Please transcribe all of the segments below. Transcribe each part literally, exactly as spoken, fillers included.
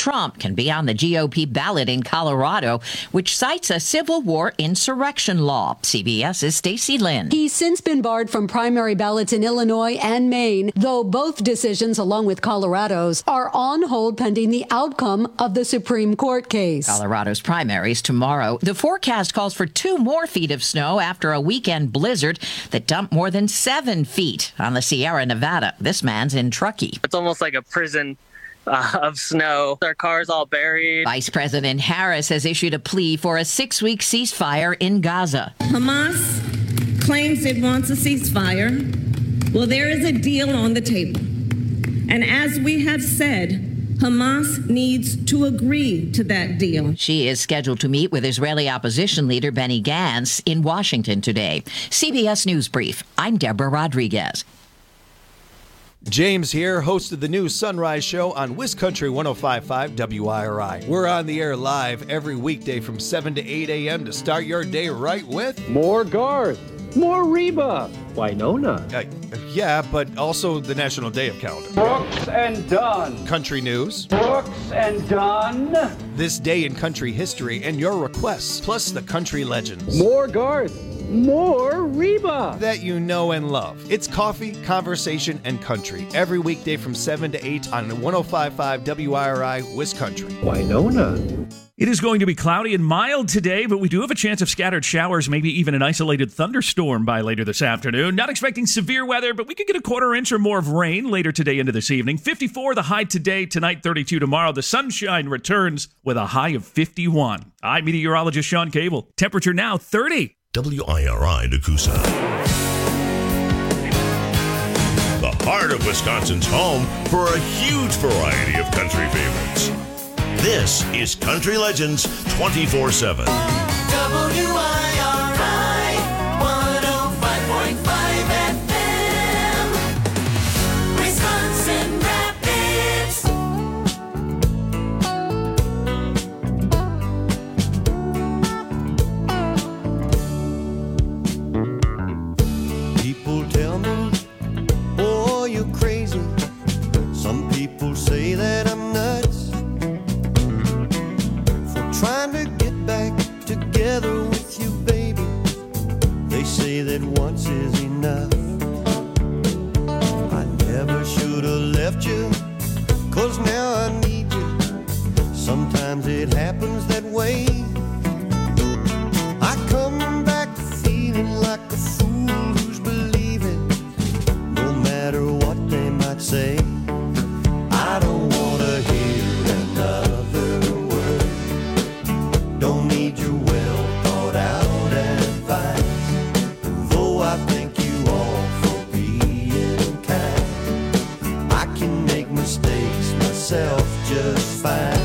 Trump can be on the G O P ballot in Colorado, which cites a Civil War insurrection law. CBS's Stacey Lynn. He's since been barred from primary ballots in Illinois and Maine, though both decisions, along with Colorado's, are on hold pending the outcome of the Supreme Court case. Colorado's primaries tomorrow. The forecast calls for two more feet of snow after a weekend blizzard that dumped more than seven feet on the Sierra Nevada. This man's in Truckee. It's almost like a prison uh, of snow. Our car's all buried. Vice President Harris has issued a plea for a six-week ceasefire in Gaza. Hamas claims it wants a ceasefire. Well, there is a deal on the table. And as we have said, Hamas needs to agree to that deal. She is scheduled to meet with Israeli opposition leader Benny Gantz in Washington today. C B S News Brief. I'm Deborah Rodriguez. James here, host of the new Sunrise Show on WisCountry one oh five point five W I R I. We're on the air live every weekday from seven to eight a.m. to start your day right with more Garth, more Reba, Winona. Uh, yeah, but also the National Day of Calendar. Brooks and Dunn. Country news. Brooks and Dunn. This day in country history and your requests, plus the country legends. More Garth. More Reba that you know and love. It's coffee, conversation, and country every weekday from seven to eight on one oh five point five W I R I WisCountry. Winona. It is going to be cloudy and mild today, but we do have a chance of scattered showers, maybe even an isolated thunderstorm by later this afternoon. Not expecting severe weather, but we could get a quarter inch or more of rain later today into this evening. fifty-four the high today, tonight thirty-two tomorrow. The sunshine returns with a high of fifty-one. I'm meteorologist Sean Cable. Temperature now thirty. W I R I Nakusa. The heart of Wisconsin's home for a huge variety of country favorites. This is Country Legends twenty-four seven. W I R I one oh five point five F M. Wisconsin Rapids. People tell me, oh, you're crazy. Some people say that I'm nuts for trying to get back together with you, baby. They say that once is enough. I never should have left you, 'cause now I need you. Sometimes it happens that way. I come back feeling like a fool who's believing, no matter what they might say. I don't wanna hear another word. Don't need your well thought out advice. Though I thank you all for being kind, I can make mistakes myself just fine.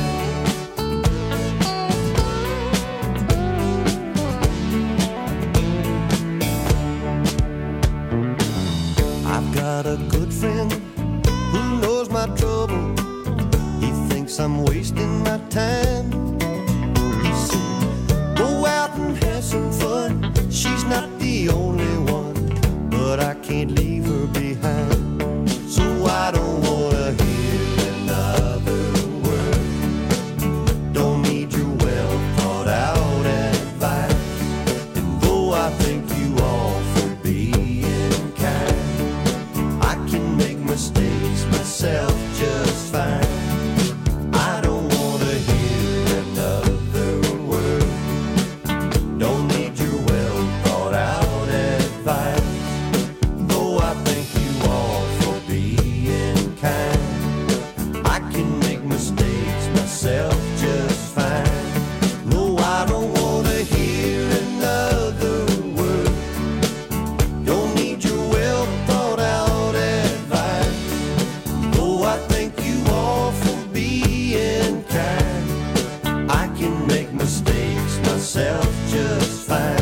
I've got a good friend who knows my trouble. He thinks I'm wasting my time. He said, go out and have some fun. She's not the only one, but I can't leave her behind. So I don't wanna hear another word. Don't need your well thought out advice. And though I thank you all for being kind, I can make mistakes myself just fine. I don't wanna hear another word. Don't need your well thought out advice. Though I thank you all for being kind, I can make mistakes myself just fine. No, I don't wanna hear another word. Don't need your well thought out advice. Though I thank you all for being kind, I can make mistakes myself just fine.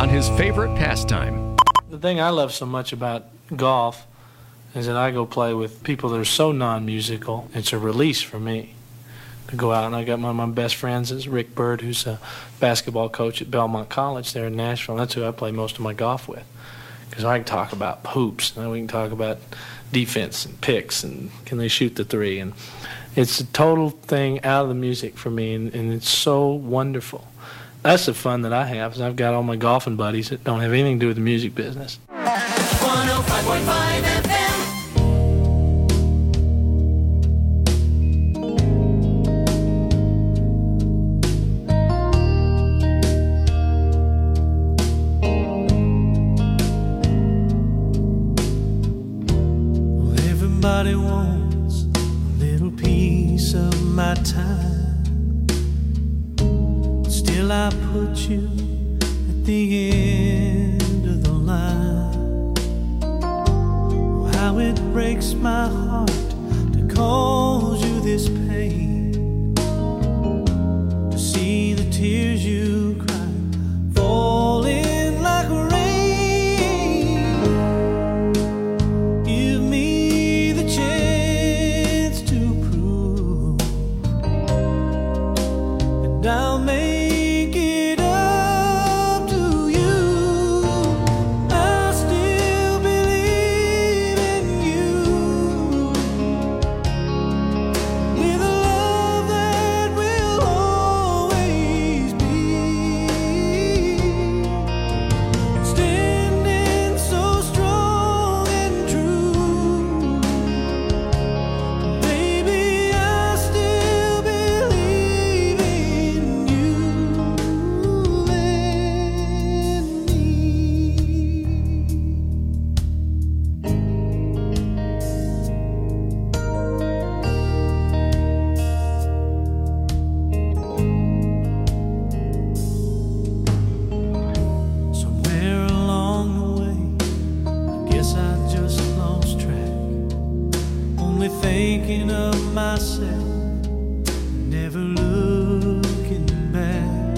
on his favorite pastime. The thing I love so much about golf is that I go play with people that are so non-musical. It's a release for me to go out, and I got one of my best friends is Rick Bird, who's a basketball coach at Belmont College there in Nashville. That's who I play most of my golf with, because I can talk about hoops, and we can talk about defense and picks, and can they shoot the three, and it's a total thing out of the music for me, and, and it's so wonderful. That's the fun that I have, is I've got all my golfing buddies that don't have anything to do with the music business. one oh five point five F M. Everybody wants a little piece of my time. Still I put you at the end of the line. Oh, how it breaks my heart to cause you this pain, to see the tears you cry falling like rain. Give me the chance to prove that I'll make it up to you. I still believe in you, with a love that will always be standing so strong and true. Baby, I still believe in you and me. Somewhere along the way, I guess I just lost track, only thinking of myself, never looking back.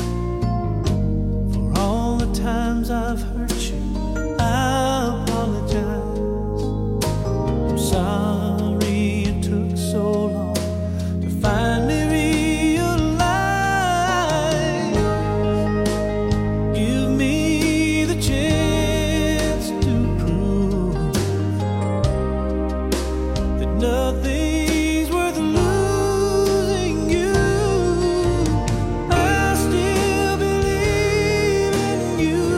For all the times I've hurt you, I apologize. I'm sorry it took so long to finally realize. Give me the chance to prove that nothing's worth losing you. I still believe in you,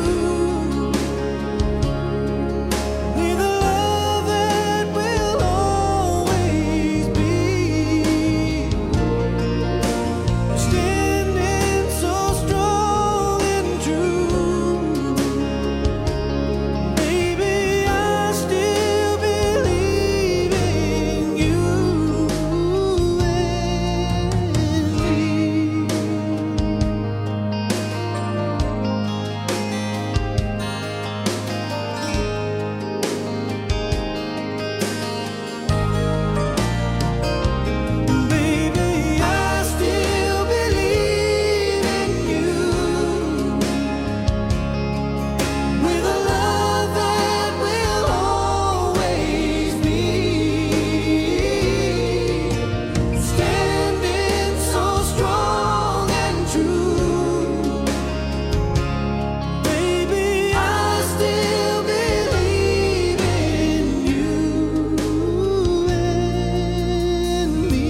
with a love that will always be standing so strong and true. Baby, I still believe in you and me. Baby, I still believe in you, with a love that will always be standing so strong and true. Baby, I still believe in you and me.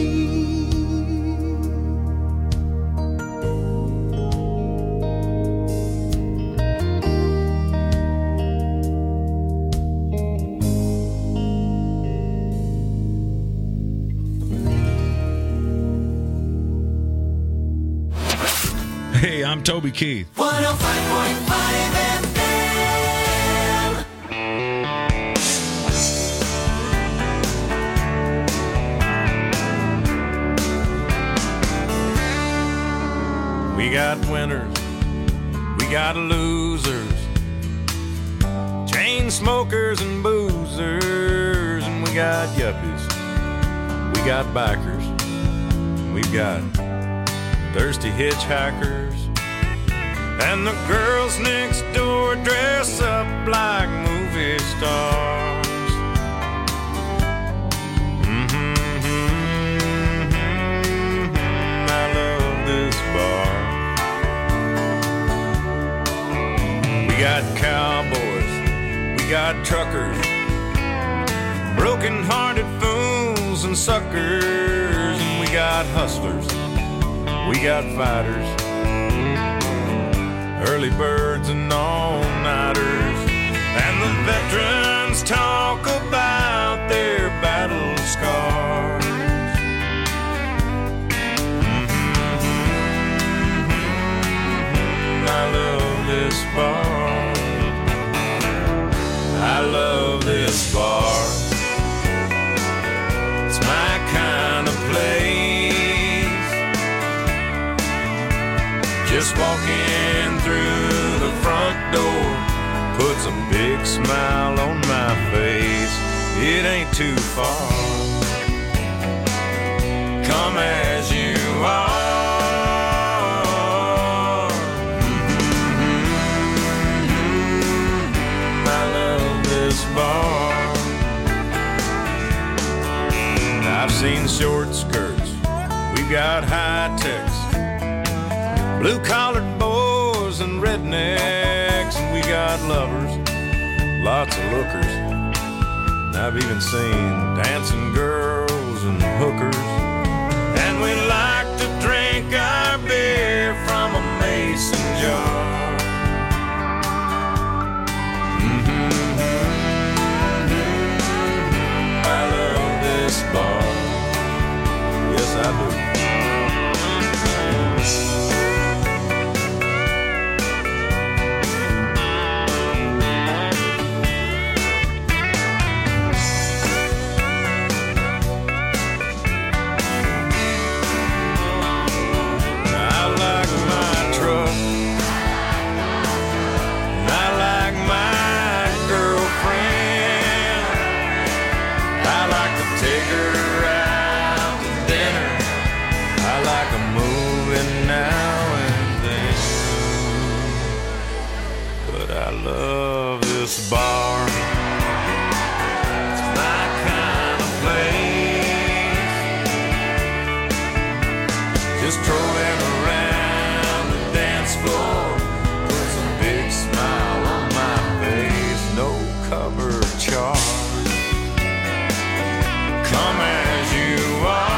Hey, I'm Toby Keith. one oh five point five F M. We got winners, we got losers, chain smokers and boozers, and we got yuppies, we got bikers, and we've got thirsty hitchhikers, and the girls next door dress up like movie stars. Mm-hmm, mm-hmm, I love this bar. We got cowboys, we got truckers, broken-hearted fools and suckers, and we got hustlers, we got fighters, early birds and all-nighters, and the veterans talk about their battle scars. Mm-hmm, I love this bar. I love this bar. It's my kind of place. Just walking through the front door puts a big smile on my face. It ain't too far. Come as you are. Mm-hmm. I love this bar. I've seen short skirts, we've got high techs, blue-collared boys and rednecks, and we got lovers, lots of lookers. And I've even seen dancing girls and hookers. And we like to drink our beer from a mason jar. Mm-hmm. I love this bar. Yes, I do. I love this bar. It's my kind of place. Just strolling around the dance floor puts a big smile on my face. No cover charge. Come as you are.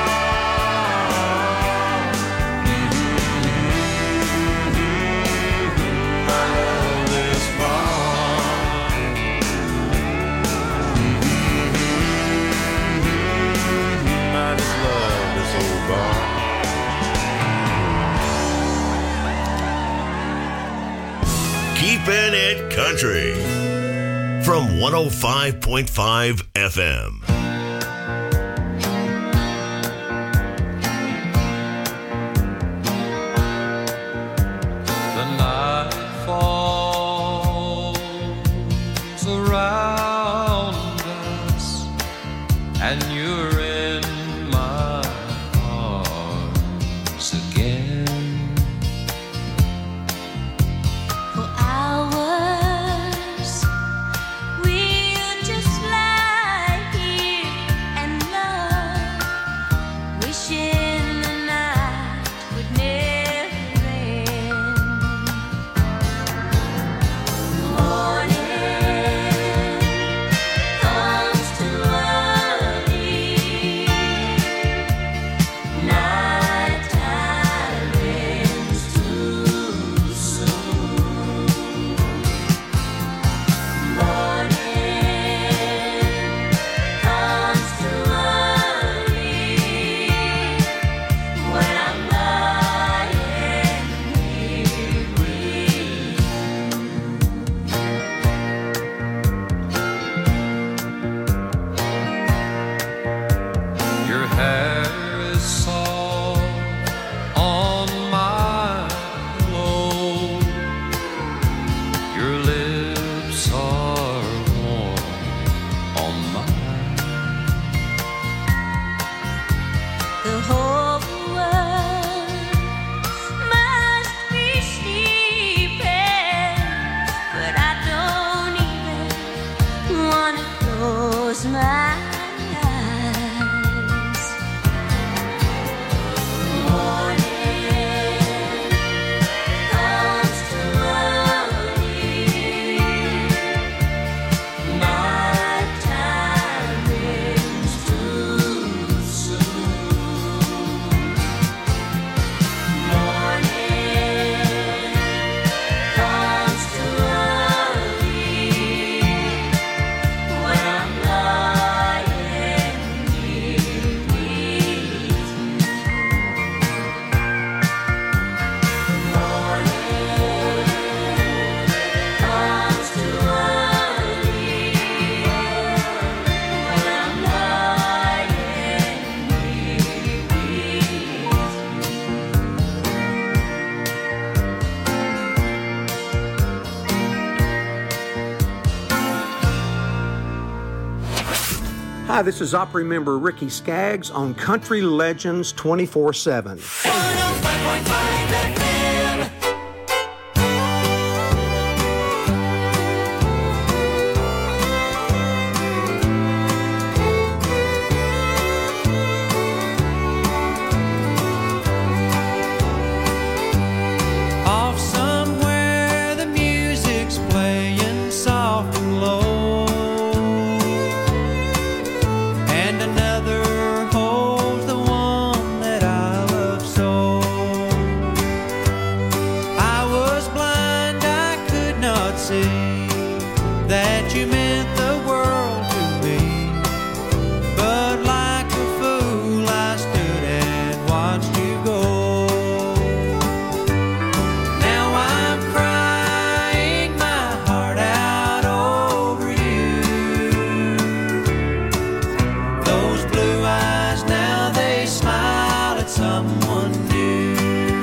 Keeping It Country from one oh five point five F M. The night falls around us, and you're in my arms again. The whole world must be still. Hi, this is opera member Ricky Skaggs on Country Legends twenty-four seven. one oh five point five F M. Off somewhere the music's playing soft and low, and another holds the one that I love so. I was blind, I could not see that you meant the world to me, but like a fool I stood and watched you go. Now I'm crying my heart out over you. Those blue eyes now they smile at someone new.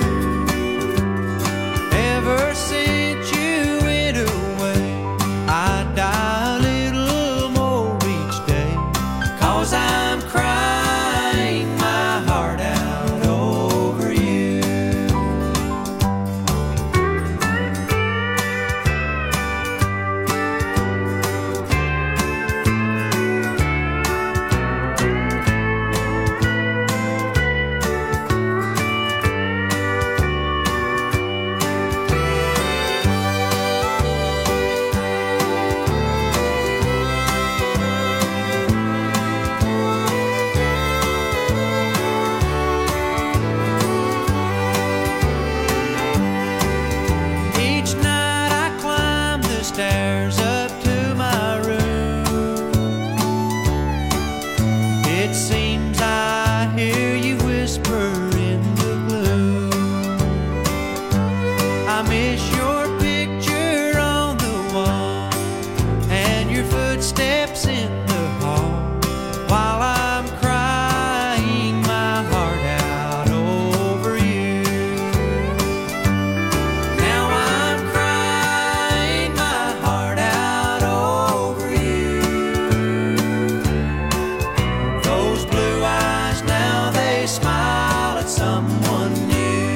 Ever since you went away, I die a little more each day, 'cause I'm crying my heart out over you. Each night I climb the stairs up to my room. It seems I hear you whisper in the gloom. I miss your picture on the wall and your footsteps in the hall, while I'm crying my heart out over you. Now I'm crying my heart out over you. Those blue eyes now they smile at someone new.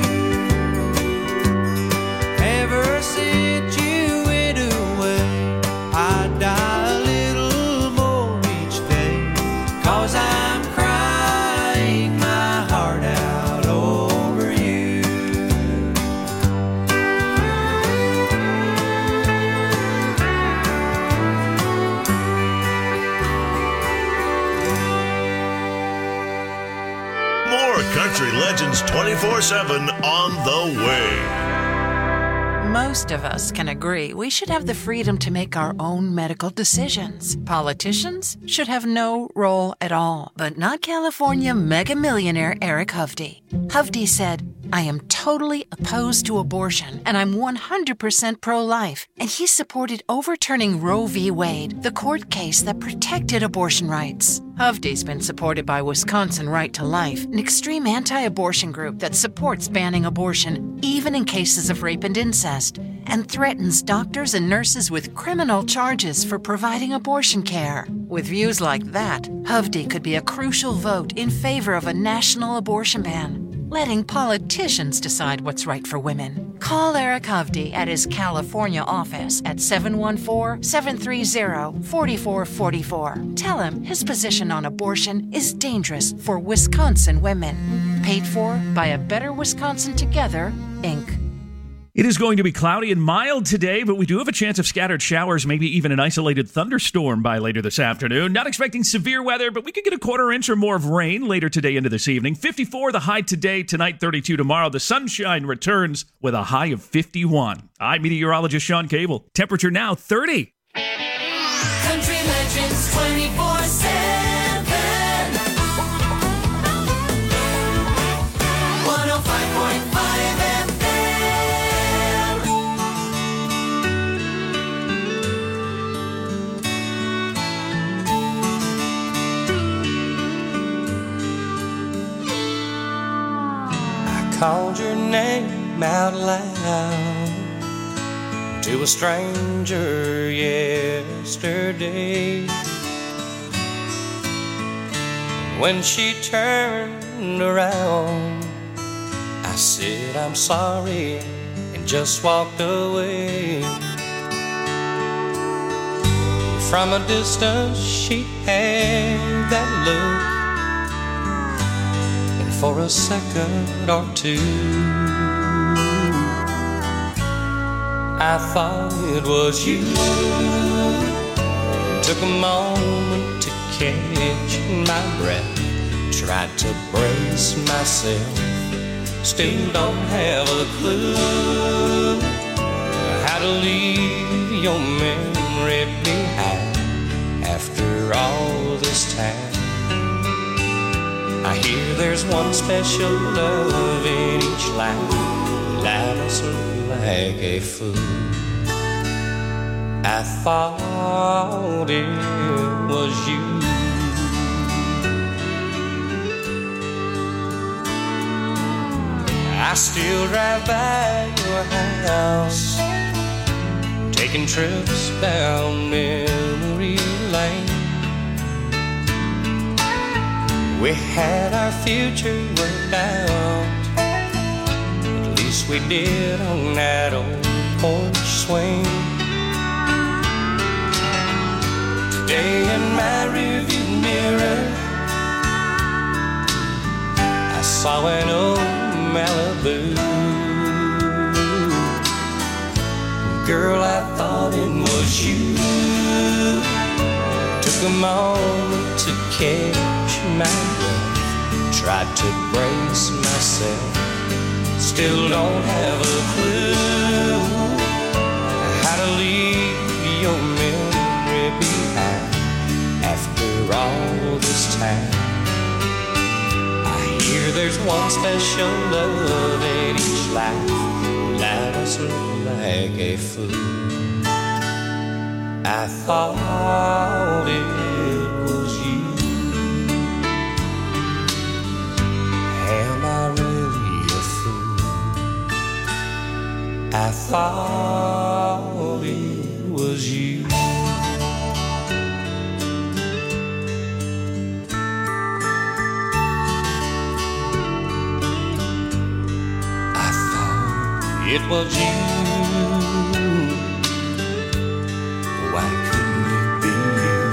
Ever since you went away, I die a little more each day, 'cause I'm crying my heart out over you. More Country Legends twenty-four seven on the way. Most of us can agree we should have the freedom to make our own medical decisions. Politicians should have no role at all, but not California mega millionaire Eric Hovde. Hovde said, "I am totally opposed to abortion, and I'm one hundred percent pro-life." And he supported overturning Roe v. Wade, the court case that protected abortion rights. Hovde's been supported by Wisconsin Right to Life, an extreme anti-abortion group that supports banning abortion, even in cases of rape and incest, and threatens doctors and nurses with criminal charges for providing abortion care. With views like that, Hovde could be a crucial vote in favor of a national abortion ban, letting politicians decide what's right for women. Call Eric Hovde at his California office at seven one four, seven three zero, four four four four. Tell him his position on abortion is dangerous for Wisconsin women. Paid for by A Better Wisconsin Together, Incorporated. It is going to be cloudy and mild today, but we do have a chance of scattered showers, maybe even an isolated thunderstorm by later this afternoon. Not expecting severe weather, but we could get a quarter inch or more of rain later today into this evening. fifty-four the high today, tonight thirty-two tomorrow. The sunshine returns with a high of fifty-one. I'm meteorologist Sean Cable. Temperature now thirty. Country Legends twenty-four seven. one oh five point five F M. Called your name out loud to a stranger yesterday. When she turned around, I said, I'm sorry, and just walked away. From a distance, she had that look, and for a second or two, I thought it was you. Took a moment to catch my breath, tried to brace myself, still don't have a clue how to leave your memory behind after all this time. I hear there's one special love in each life, light us like a fool. I thought it was you. I still drive by your house, taking trips down memory lane. We had our future worked out, at least we did on that old porch swing. Today in my rearview mirror, I saw an old Malibu. Girl, I thought it was you. Took a moment to catch my breath, tried to brace myself, still don't have a clue how to leave your memory behind after all this time. I hear there's one special love in each life, light us like a fool. I thought it was you. Am I really a fool? I thought it was you. I thought it was you. Why couldn't it be you?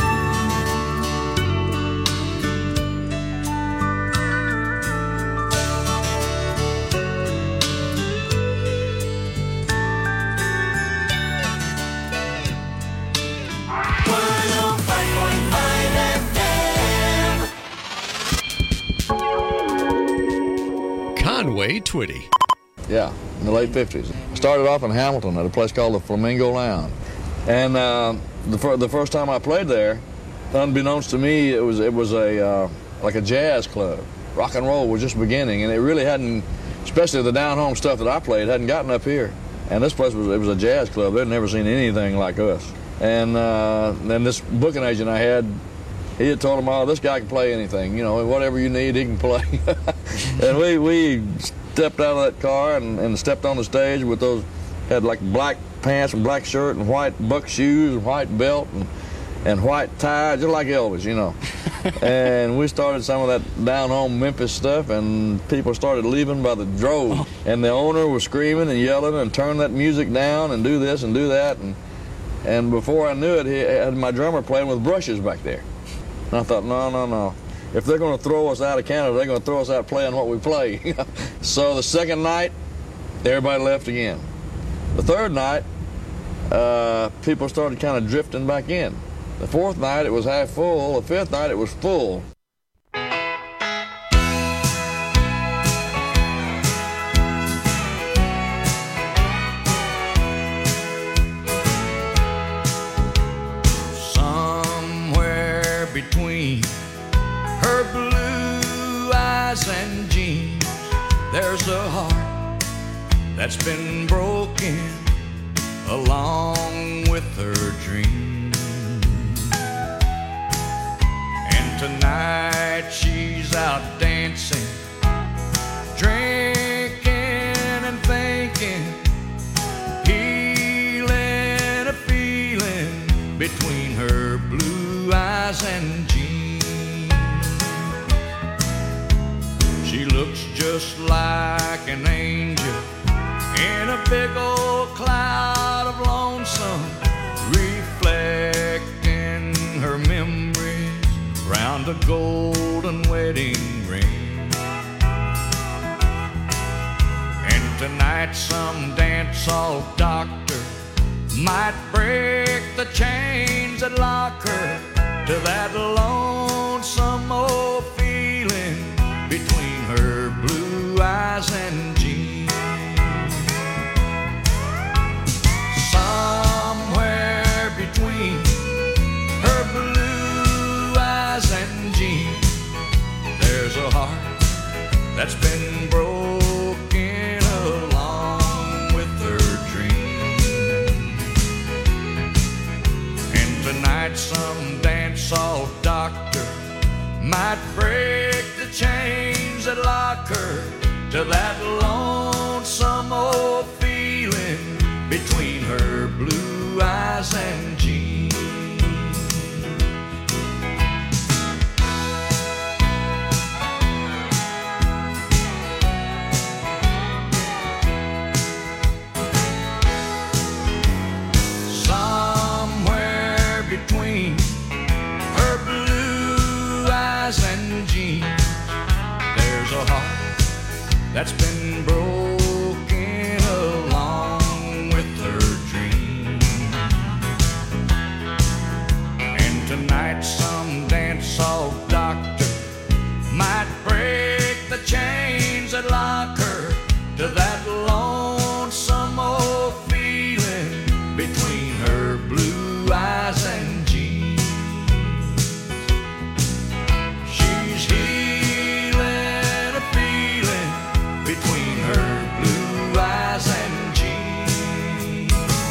one oh five point five F M. Conway Twitty. Yeah, in the late fifties. I started off in Hamilton at a place called the Flamingo Lounge. And uh, the, fir- the first time I played there, unbeknownst to me, it was it was a uh, like a jazz club. Rock and roll was just beginning, and it really hadn't, especially the down-home stuff that I played, hadn't gotten up here. And this place was it was a jazz club. They'd never seen anything like us. And uh, then this booking agent I had, he had told them, "Oh, this guy can play anything. You know, whatever you need, he can play." And we we stepped out of that car and, and stepped on the stage with those, had like black pants and black shirt and white buck shoes and white belt and, and white tie, just like Elvis, you know. And we started some of that down-home Memphis stuff, and people started leaving by the drove. And the owner was screaming and yelling and turn that music down and do this and do that. And, and before I knew it, he had my drummer playing with brushes back there. And I thought, no, no, no. If they're going to throw us out of Canada, they're going to throw us out playing what we play. So the second night, everybody left again. The third night, uh, people started kind of drifting back in. The fourth night, it was half full. The fifth night, it was full. Somewhere between her blue eyes and jeans, there's a heart that's been broken along with her dreams. And tonight she's out dancing, drinking and thinking, healing a feeling between her blue eyes and jeans. just like an angel in a big old cloud of lonesome, reflecting her memories round a golden wedding ring. And tonight some dance-hall doctor might break the chains that lock her to that lonesome old feeling between her blue eyes and jeans. Somewhere between her blue eyes and jeans, there's a heart that's been broken along with her dream. And tonight some dance-hall doctor might break the chains that lock her to that lonesome old feeling between her blue eyes and jeans. Somewhere between her blue eyes and jeans, there's a heart that's been broken along with her dream. And tonight some dance-hall doctor might break the chains that lock her to that lonesome old feeling between her blue eyes and jeans. She's healing a feeling between her blue eyes and jeans.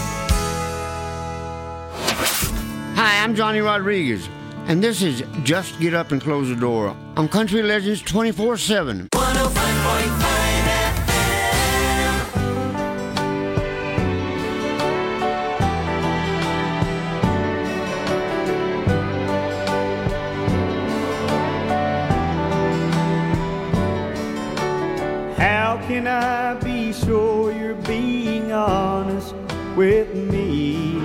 Hi, I'm Johnny Rodriguez, and this is Just Get Up and Close the Door on Country Legends twenty-four seven. one oh five point five F How can I be sure you're being honest with me?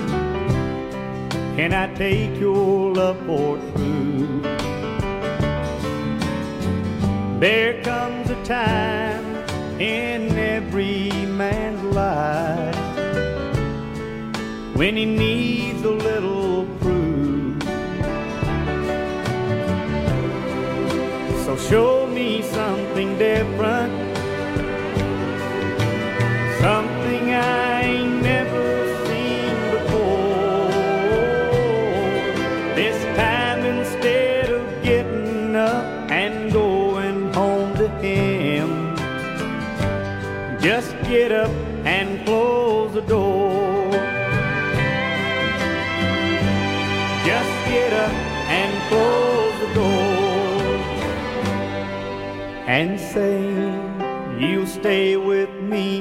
Can I take your love for true? There comes a time in every man's life when he needs a little proof. So show me something different, something I ain't never seen before. This time instead of getting up and going home to him, just get up and close the door. Just get up and close the door and say you'll stay with me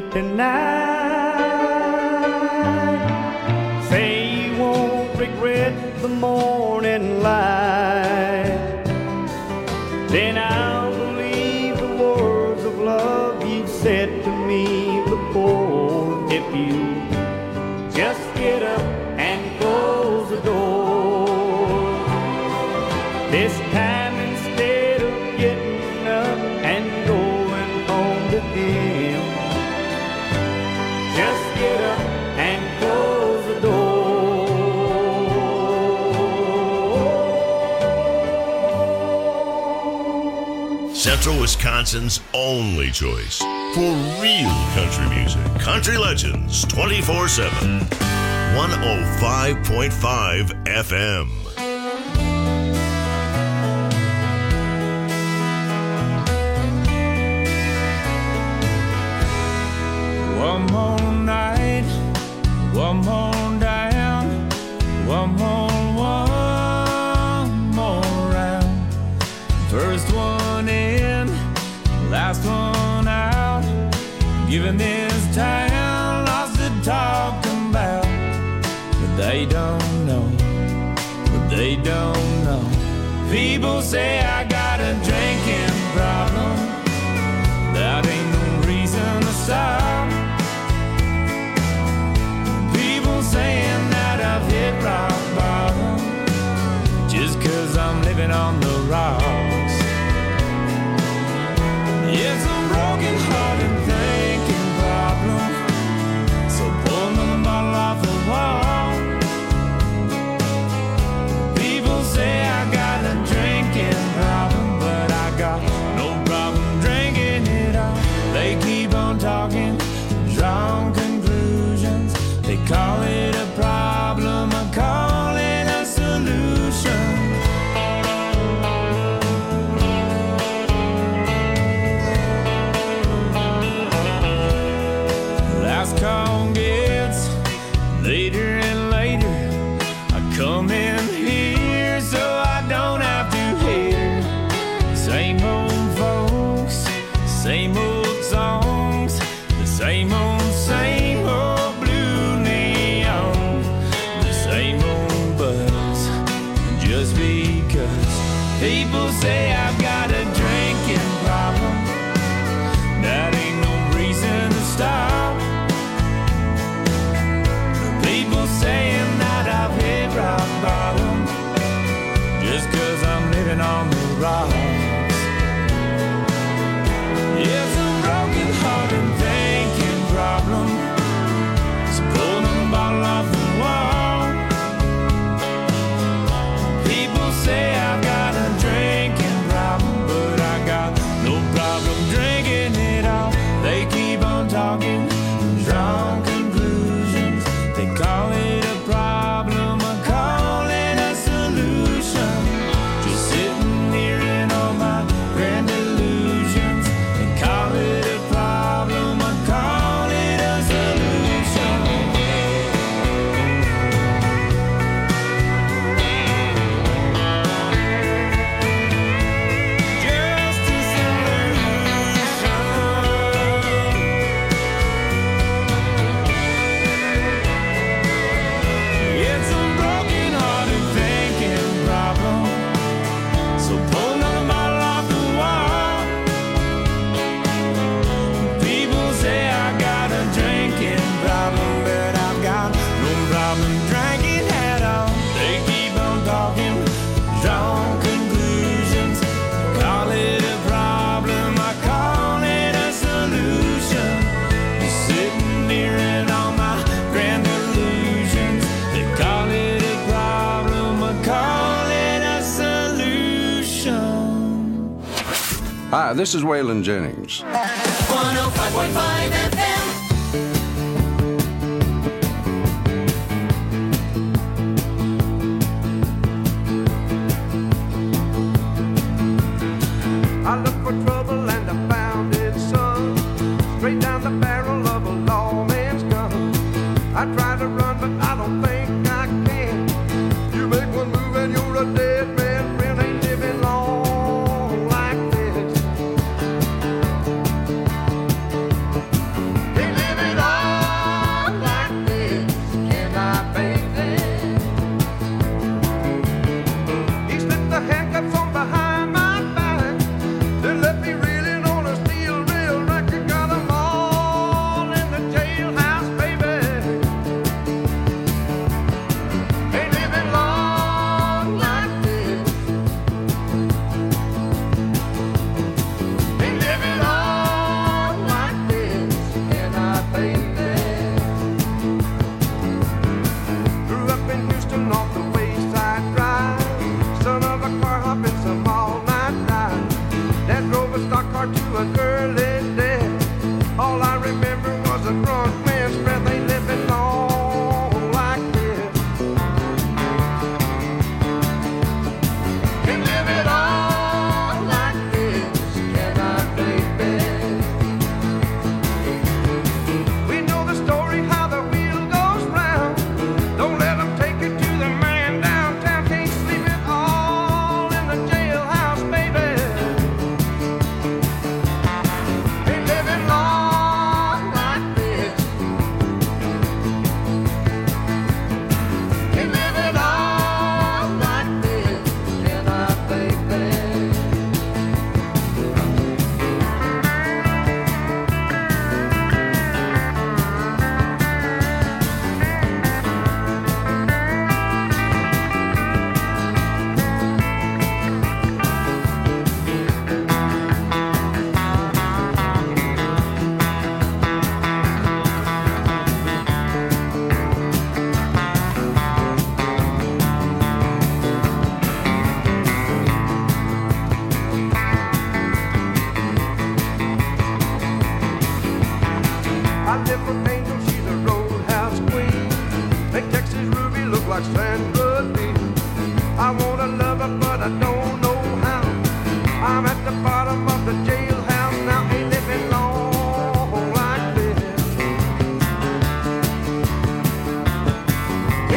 tonight. Say you won't regret the morning light. Then I'll believe the words of love you've said to me before. If you just get up and close the door. This time instead of getting up and going home to him, just get up and close the door. Central Wisconsin's only choice for real country music. Country Legends twenty-four seven. one oh five point five F M. One more night, one more down, one more, one more round. First one in, last one out. Giving this town lots to talk about. But they don't know, but they don't know. People say I got a drinking problem. then later I come in here so I don't have to hear same old folks, same old songs, the same old, same old blue neon, the same old buzz. Just because people say I've got a drinking problem, that ain't no reason to stop. People saying that I've hit rock bottom, just cause I'm living on the rocks. It's a broken heart and thinking problem, so pull the bottle off the wall. People say I've got a drinking problem, but I got no problem drinking it all. They keep on talking, draw conclusions. They call it a problem, I call it a solution. Just sitting here in all my grand illusions. They call it a problem, I call it a solution. Just a solution. It's a broken hearted thinking problem, so pull another bottle off the wall. People say I got a drinking problem, but I've got no problem drinking at all. They keep on talking, draw conclusions. Call it a problem, I call it a solution. Just sitting here in all my grand illusions. They call it a problem, I call it a solution. Hi, this is Waylon Jennings. one oh five point five F M. I looked for trouble and I found it, son. Straight down the barrel of a lawman's gun. I tried to run, but I don't think I can. You make one move and you're a dead man. Friend ain't living long like this. They live it all like this. Can I make it? He slipped the handcuffs on behind my back. They left me reeling on a steel rail record. Got 'em all in the jailhouse, baby. Ain't living long like this. Ain't living long like this. Can I, baby? Grew up in Houston off the Wayside Drive. Son of a car hopping some all-night drive. Dad drove a stock car to an early death. All I remember was a drunk man's breath. Ain't living long like this. Ain't living all like this. Can I, baby? We know the story how the wheel goes round. Don't let 'em take you to the man downtown. Can't sleep it all in the jailhouse, baby. Ain't living long like this. Ain't living all like this. Can I, baby? I live for Angel, she's a roadhouse queen. Make Texas Ruby look like Sandra Lee. I wanna love her, but I don't know how. I'm at the bottom of the jailhouse now, ain't living long like this.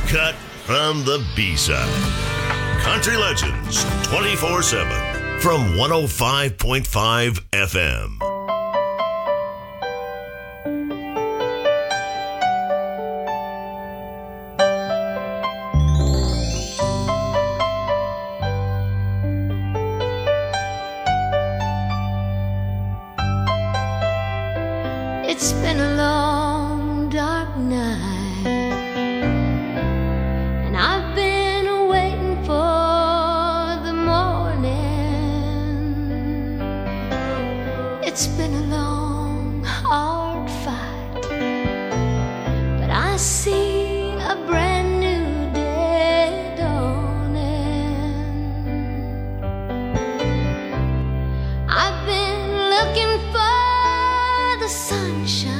cut from the B-side. Country Legends twenty-four seven from one oh five point five F M. It's been a long, dark night, and I've been waiting for the morning. It's been a long, hard fight, but I see a brand new day dawning. I've been looking for the sunshine.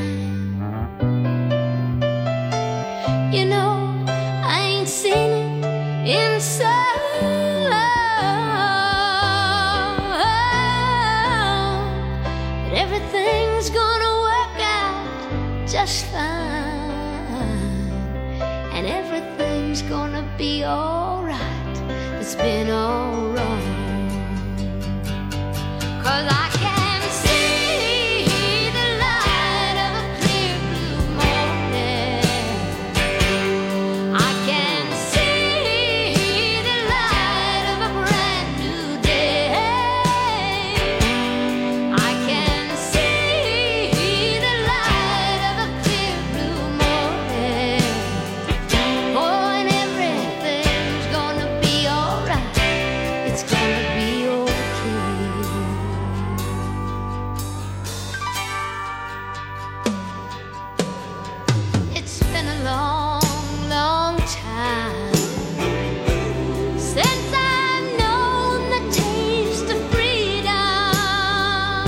You know, I ain't seen it in so long, but everything's gonna work out just fine, and everything's gonna be alright. It's been all wrong, 'cause I can see the light of a clear blue morning. I can see the light of a brand new day. I can see the light of a clear blue morning. Oh, and everything's gonna be alright. It's gonna be okay. It's been a long, long time since I've known the taste of freedom.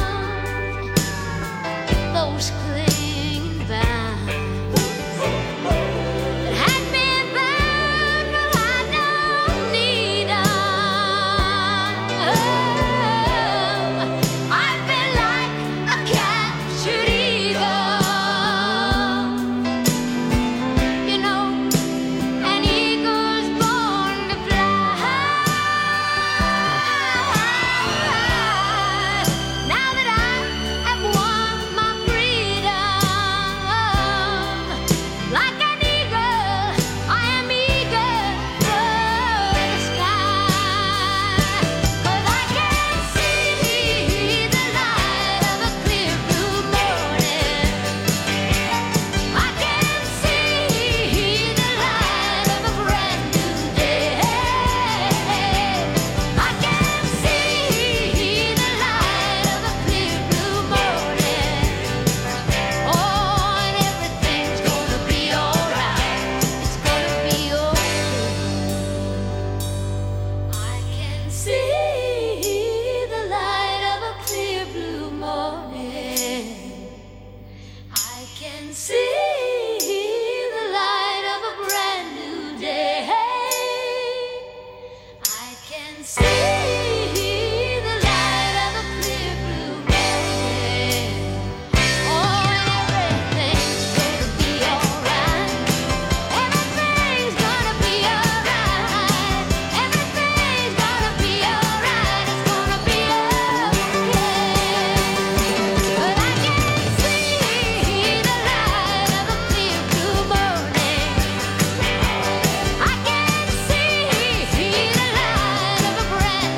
Those clinging vines that had me bound, well, I don't need 'em. I've been like a captured eagle. You know, an eagle's born to fly. Now that I have won my freedom, like an eagle, I am eager for the sky. 'Cause I can see the light of a clear blue morning. I can see the light of a brand new day. I can see the light of a clear blue morning. Oh, and everything's gonna be alright. It's gonna be okay. I can see the light of a clear blue morning. I can see the light of a brand new day. I can see the light of a clear blue morning. Oh, and everything's gonna be alright. Everything's gonna be alright. Everything's gonna be alright. It's gonna be okay. But I can see the light of a clear blue morning. I can see the light of a brand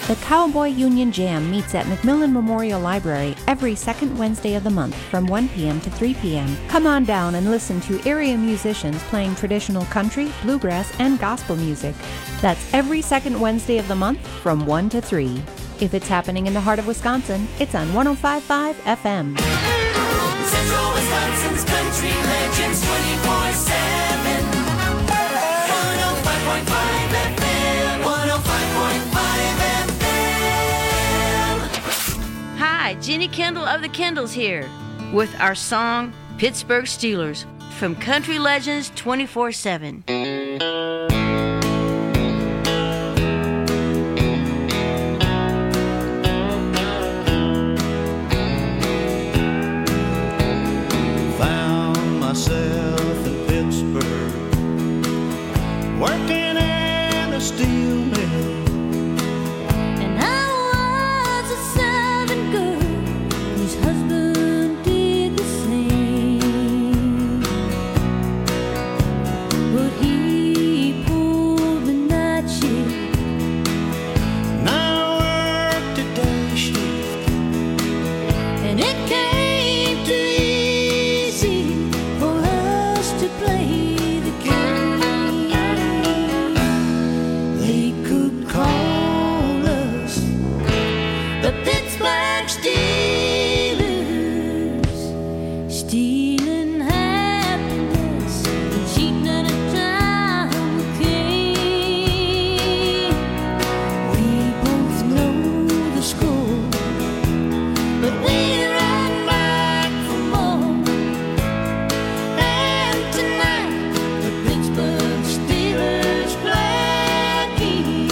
The Cowboy Union Jam meets at McMillan Memorial Library every second Wednesday of the month from one p.m. to three p.m. Come on down and listen to area musicians playing traditional country, bluegrass, and gospel music. That's every second Wednesday of the month from one to three. If it's happening in the heart of Wisconsin, it's on one oh five point five F M. Central Wisconsin's Country Legends twenty-four seven. one oh five point five F M. one oh five point five F M. Hi, Jenny Kendall of the Kendalls here with our song Pittsburgh Steelers from Country Legends twenty-four seven. Found myself in Pittsburgh, working in a steel mill. And I was a servant girl whose husband did the same. But he pulled the night shift, and I worked a day shift, and it came too easy for us to play the game. They could call us the Pittsburgh Steelers, stealing happiness and cheating at a time we came. We both know the score, but we run back for more. And tonight, the Pittsburgh Steelers play again.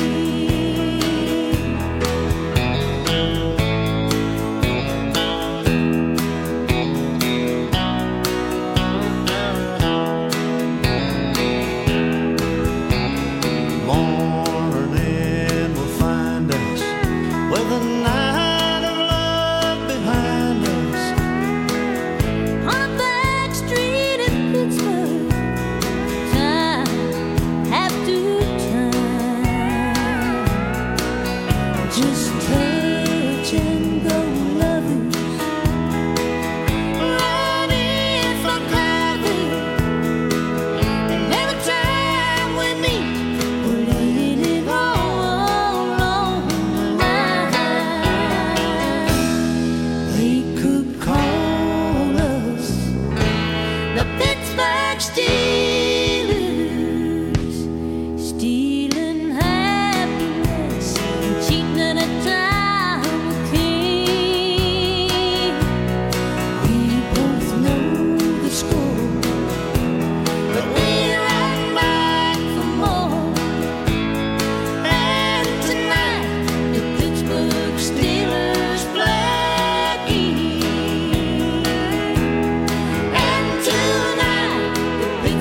Morning will find us with a night of love behind us. On a back street in Pittsburgh, time after time, just touch and go lovers, running for cover. And every time we meet, we're laying it all on the line. They could call us the Pittsburgh Steelers, stealing happiness and cheating at a time we came. We both know the score, but we run back for more. And tonight, the Pittsburgh Steelers play again. And tonight, the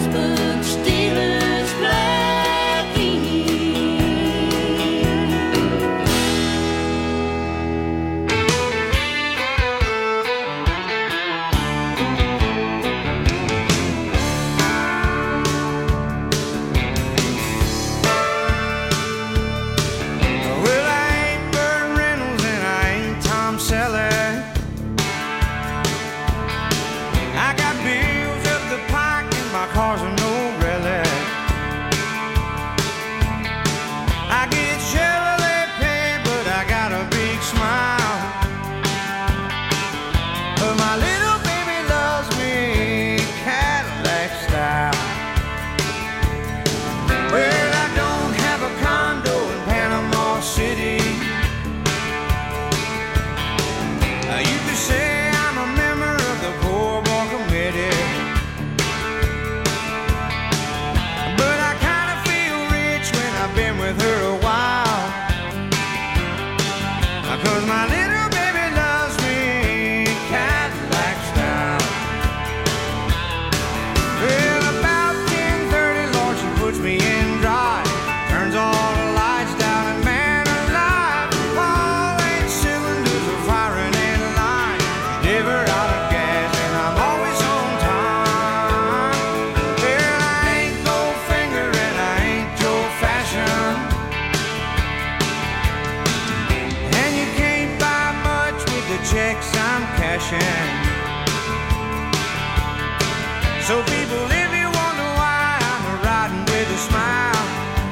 So people, if you wonder why I'm riding with a smile,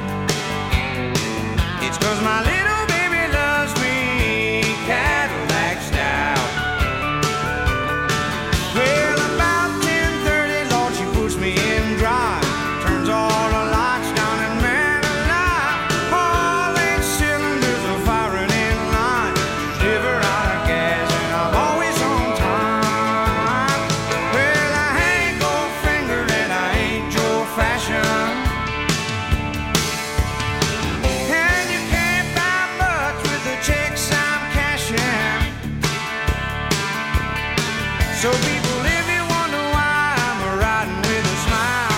it's 'cause my little baby loves me Cadillac style. Well, about ten thirty, Lord, she puts me in drive, turns all the lights down, and man alive, all eight cylinders are firing in line. Never out of gas, and I'm always on time. Well, I ain't gold fingered and I ain't Joe fashion, and you can't buy much with the checks I'm cashing. So people, if you wonder why I'm riding with a smile,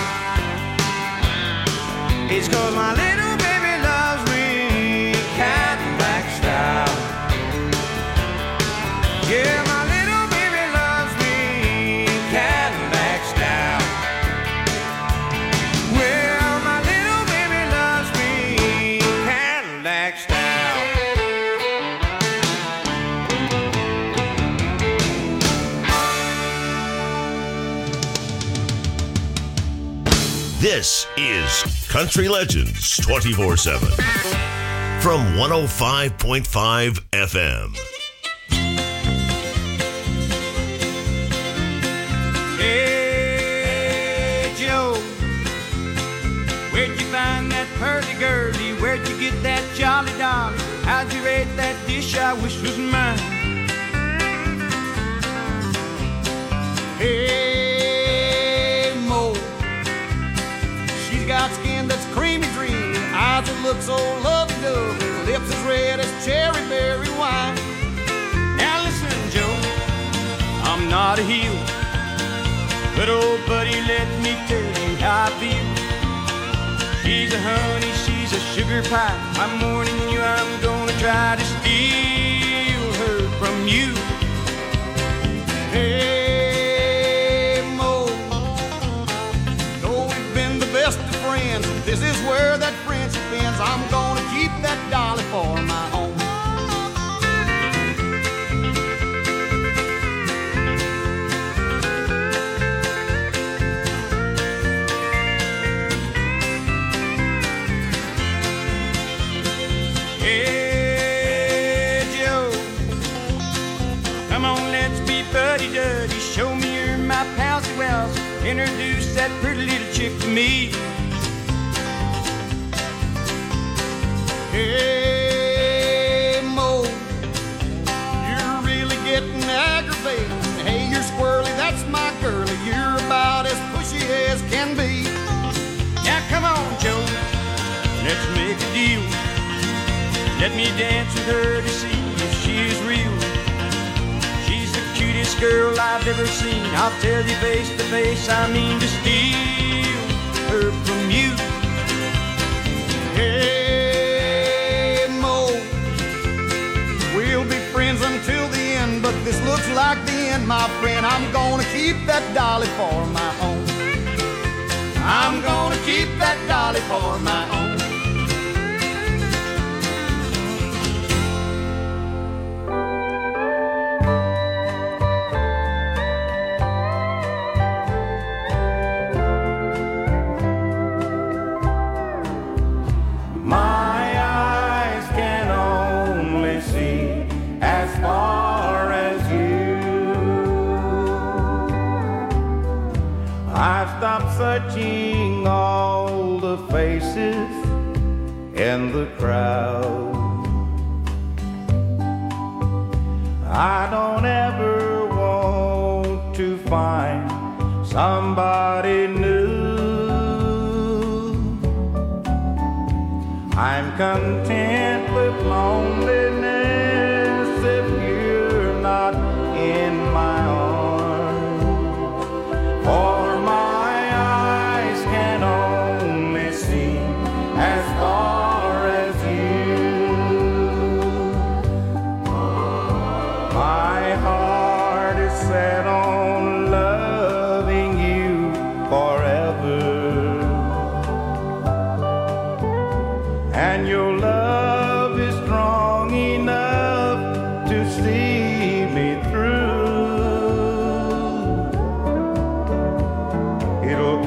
it's 'cause my little baby loves me Cadillac style. Yeah, my little baby loves me Cadillac style. Well, my little baby loves me Cadillac style. This is Country Legends twenty-four seven from one oh five point five F M. Hey, Joe, where'd you find that pearly girlie? Where'd you get that jolly dolly? How'd you rate that dish I wish was mine? Hey, Mo, she's got skin that's creamy green, eyes that look so lovey-dovey, lips as red as cherry berry wine. Now listen, Joe, I'm not a heel, but oh, buddy, let me tell you how I feel. She's a honey, she's a sugar pie. I'm warning you, I'm gonna try to steal her from you. Hey, Mo, know we've been the best of friends. This is where that friendship ends. I'm gonna keep that dolly for my own. Hey, Joe, come on, let's be buddy-duddy. Show me you're my palsy wells. Introduce that pretty little chick to me. Hey, Mo, you're really getting aggravating. Hey, you're squirrely, that's my girlie. You're about as pushy as can be. Now come on, Joe, let's make a deal. Let me dance with her to see if she is real. She's the cutest girl I've ever seen. I'll tell you face to face, I mean to steal her from you. Hey, Mo, we'll be friends until the end, but this looks like the end, my friend. I'm gonna keep that dolly for my own. I'm gonna keep that dolly for my own. My eyes can only see as far as you. I've stopped searching all the faces in the crowd. I don't ever want to find somebody new. I'm content with loneliness if you're not in my arms. For my eyes can only see as far as you. My heart is set on loving you forever. And your love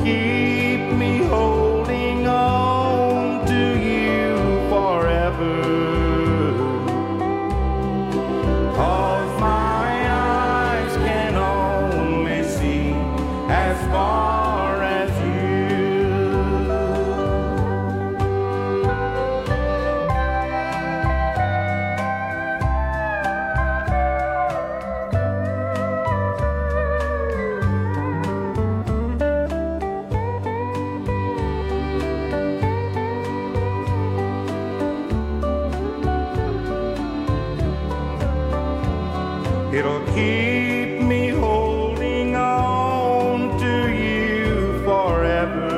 keep me holding on to you forever. 'Cause my eyes can only see as far as it'll keep me holding on to you forever.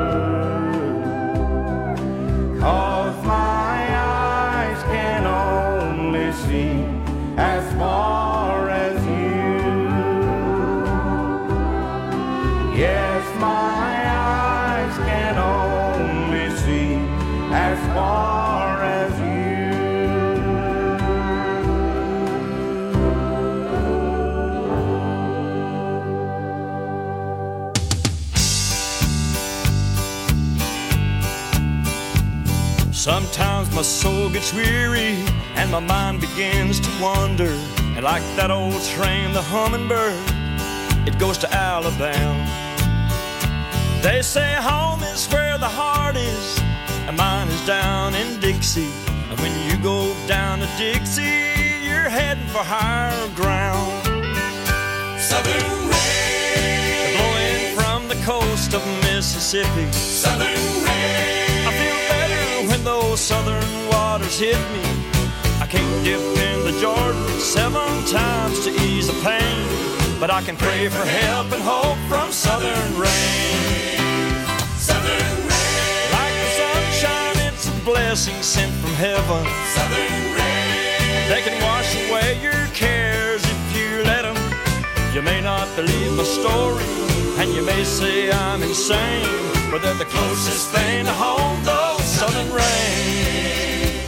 'Cause my eyes can only see as far as you. Yes, my eyes can only see as far as you. Sometimes my soul gets weary and my mind begins to wander. And like that old train, the hummingbird, it goes to Alabama. They say home is where the heart is, and mine is down in Dixie. And when you go down to Dixie, you're heading for higher ground. Southern rain, blowing from the coast of Mississippi. Southern rain, I feel better when those southern waters hit me. I can't dip in the Jordan seven times to ease the pain, but I can pray for help and hope from southern rain. Southern rain, like the sunshine, it's a blessing sent from heaven. Southern rain, they can wash away your cares if you let them. You may not believe my story, and you may say I'm insane, but they're the closest thing to home, those southern rains.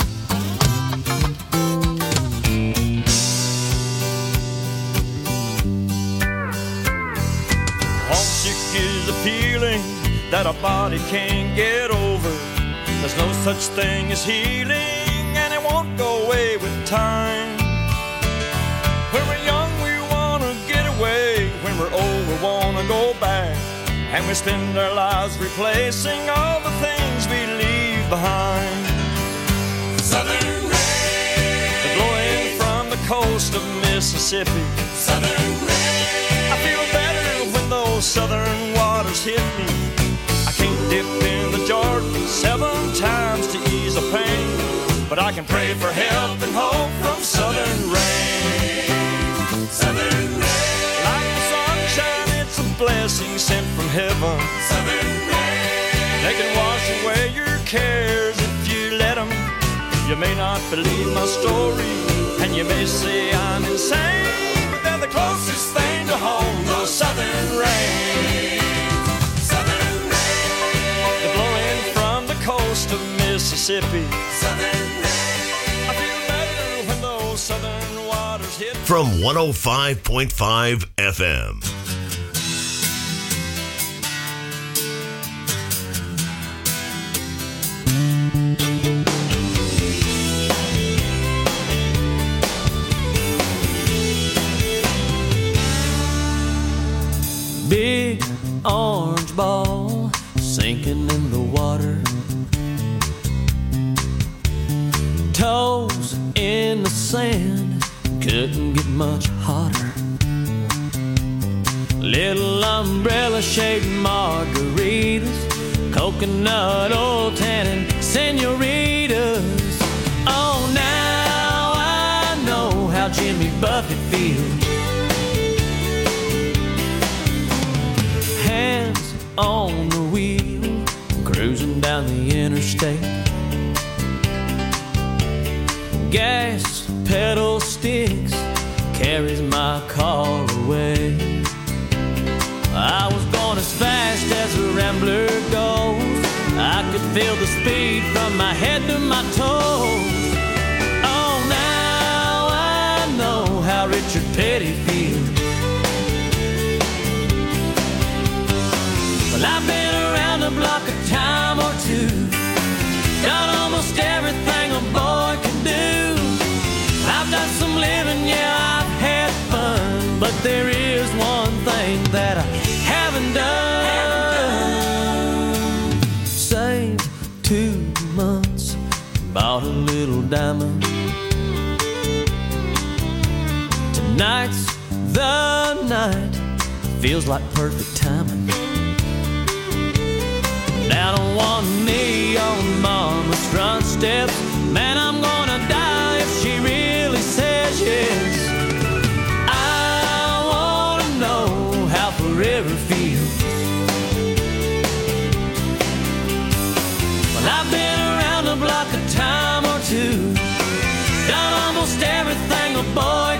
Homesick is a feeling that a body can't get over. There's no such thing as healing, and it won't go away with time. When we're young, we wanna get away. When we're old, we wanna go back. And we spend our lives replacing all the things we leave behind. Southern rain, blowing from the coast of Mississippi. Southern rain, I feel better when those southern waters hit me. I can't dip in the Jordan seven times to ease the pain, but I can pray for help and hope from southern rain. Southern rain, like the sunshine, it's a blessing sent from heaven. Southern rain, they can wash away your cares if you let them. You may not believe my story, and you may say I'm insane, but they're the closest thing to home, those southern rain. Southern rain, they're blowing from the coast of Mississippi. Southern rain, I feel better when those southern waters hit. From one oh five point five F M. Big orange ball sinking in the water, toes in the sand, couldn't get much hotter. Little umbrella-shaped margaritas, coconut oil tanning senoritas. Oh, now I know how Jimmy Buffett feels. Hands on the wheel, cruising down the interstate. Gas pedal sticks, carries my car away. I was going as fast as a rambler goes. I could feel the speed from my head to my toes. Oh, now I know how Richard Petty feels. But Well, I've been around the block a time or two, done almost everything a boy can do. I've done some living, yeah, I've had fun, but there is one thing that I haven't done. Saved two months, bought a little diamond. Tonight's the night, feels like perfect timing. Down on one knee on mama's front steps, man, I'm gonna die if she really says yes. I wanna know how forever feels. Well, I've been around the block a time or two, done almost everything a boy